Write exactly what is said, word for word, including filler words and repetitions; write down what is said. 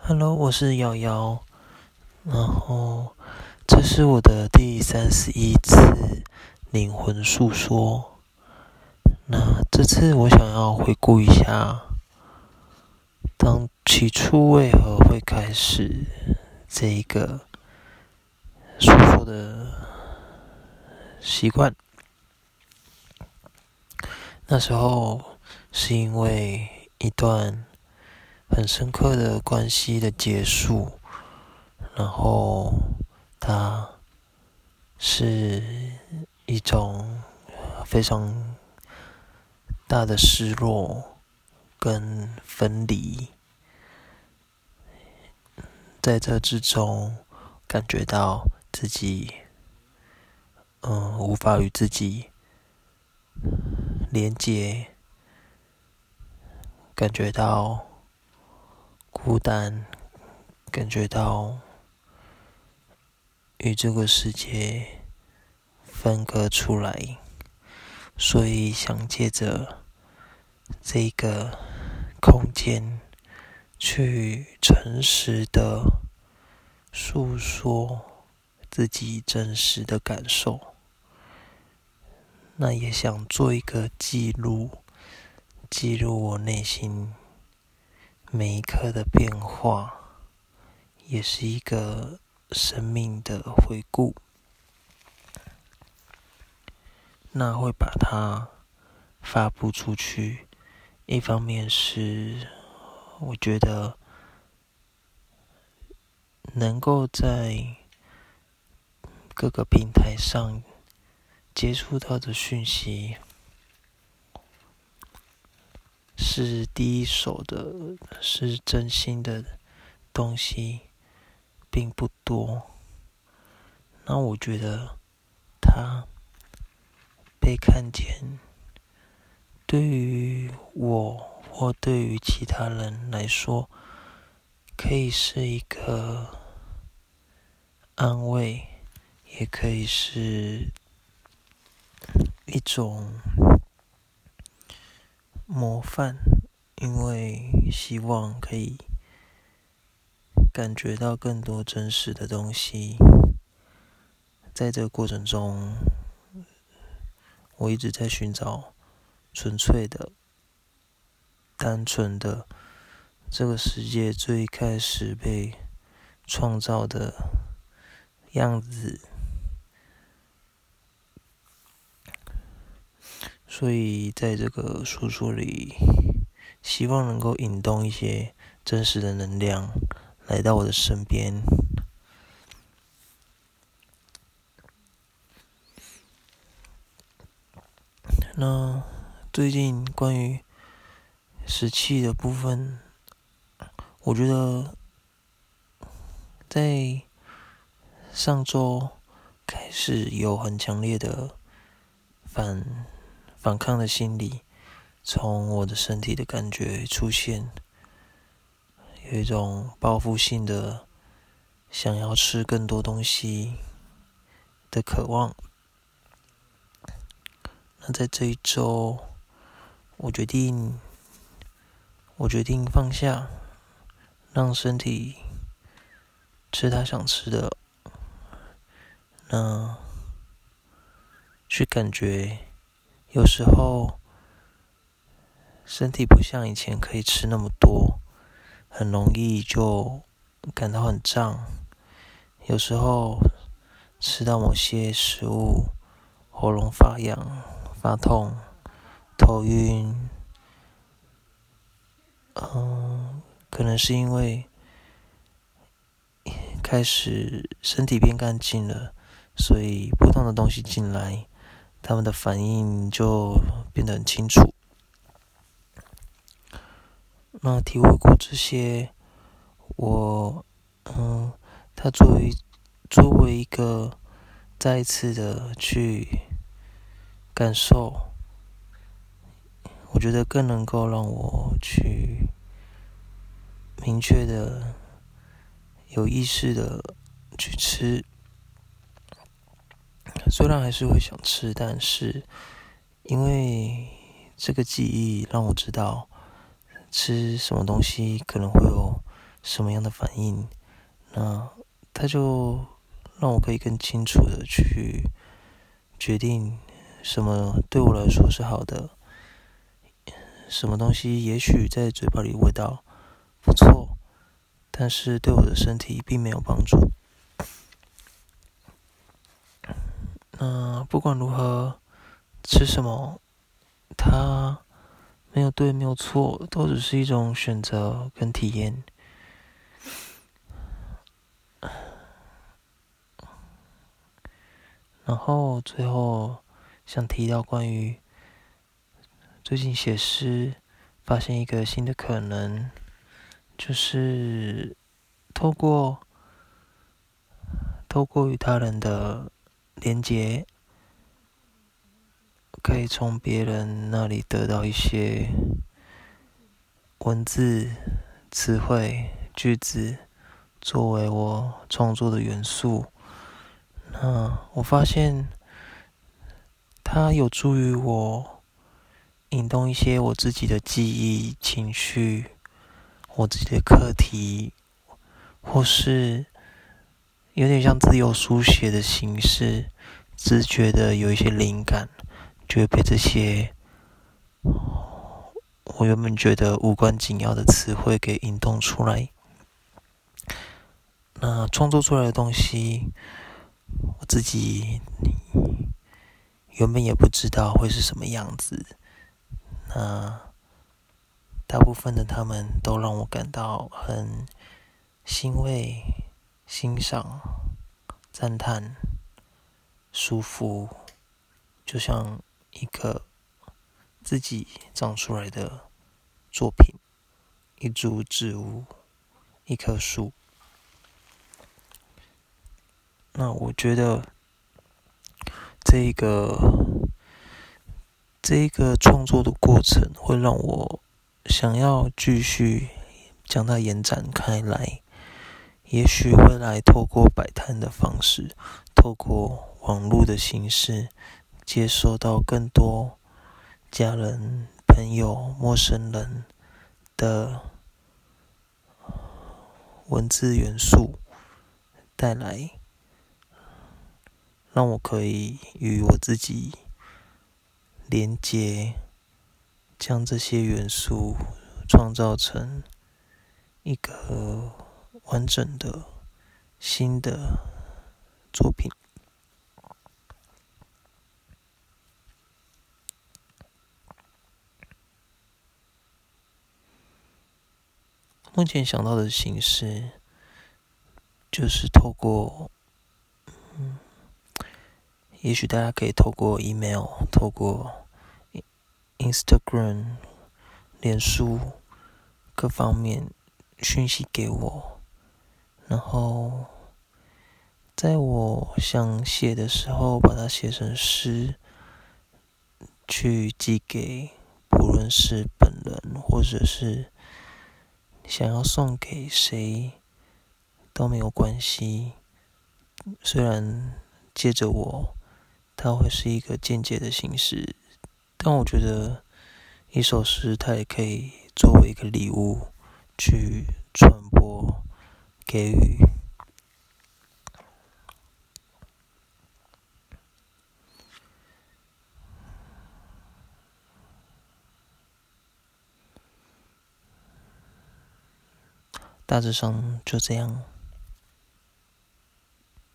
Hello，我是瑶瑶，然后这是我的第三十一次灵魂诉说。那这次我想要回顾一下，当起初为何会开始这一个诉说的习惯。那时候是因为一段很深刻的关系的结束，然后它是一种非常大的失落跟分离，在这之中感觉到自己嗯无法与自己连结，感觉到孤单，感觉到与这个世界分割出来，所以想借着这个空间去诚实的诉说自己真实的感受。那也想做一个记录，记录我内心每一刻的变化，也是一个生命的回顾。那会把它发布出去，一方面是我觉得能够在各个平台上接触到的讯息是第一手的，是真心的东西并不多。那我觉得它被看见，对于我或对于其他人来说，可以是一个安慰，也可以是一种模范，因为希望可以感觉到更多真实的东西。在这个过程中，我一直在寻找纯粹的、单纯的这个世界最开始被创造的样子。所以在这个诉说里，希望能够引动一些真实的能量来到我的身边。那最近关于食气的部分，我觉得在上周开始有很强烈的反反抗的心理从我的身体的感觉出现，有一种报复性的想要吃更多东西的渴望。那在这一周，我决定我决定放下，让身体吃它想吃的，那去感觉，有时候身体不像以前可以吃那么多，很容易就感到很胀。有时候吃到某些食物，喉咙发痒、发痛、头晕，嗯，可能是因为开始身体变干净了，所以不同的东西进来，他们的反应就变得很清楚。那体会过这些，我嗯，它作为作为一个再一次的去感受，我觉得更能够让我去明确的、有意识的去吃。虽然还是会想吃，但是因为这个记忆让我知道吃什么东西可能会有什么样的反应，那它就让我可以更清楚的去决定什么对我来说是好的，什么东西也许在嘴巴里味道不错，但是对我的身体并没有帮助。那不管如何，吃什么，它没有对，没有错，都只是一种选择跟体验。然后最后想提到关于最近写诗，发现一个新的可能，就是透过透过与他人的连结，可以从别人那里得到一些文字、词汇、句子，作为我创作的元素。那我发现它有助于我引动一些我自己的记忆、情绪，我自己的课题，或是有点像自由书写的形式，自觉的有一些灵感，就会被这些我原本觉得无关紧要的词汇给引动出来。那创作出来的东西，我自己原本也不知道会是什么样子。那大部分的他们都让我感到很欣慰、欣赏、赞叹、舒服，就像一个自己长出来的作品，一株植物，一棵树。那我觉得这一个这一个创作的过程会让我想要继续将它延展开来，也许未来透过摆摊的方式，透过网络的形式，接收到更多家人、朋友、陌生人的文字元素带来，让我可以与我自己连接，将这些元素创造成一个完整的新的作品。目前想到的形式就是透过嗯也许大家可以透过 email， 透过 Instagram、脸书各方面讯息给我，然后在我想写的时候，把它写成诗，去寄给不论是本人或者是想要送给谁都没有关系。虽然借着我，它会是一个间接的形式，但我觉得一首诗它也可以作为一个礼物去传播、给予。大致上就这样。